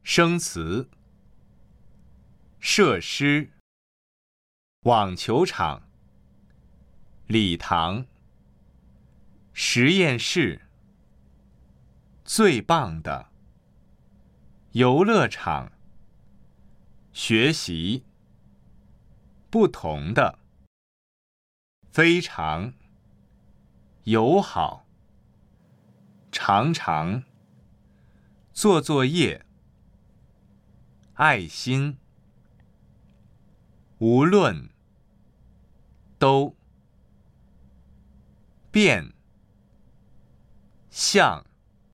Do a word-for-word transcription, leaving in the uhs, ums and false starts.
生词：设施、网球场、礼堂、实验室、最棒的、游乐场、学习、不同的、非常、友好、常常、做作业、爱心、无论、都、变、像。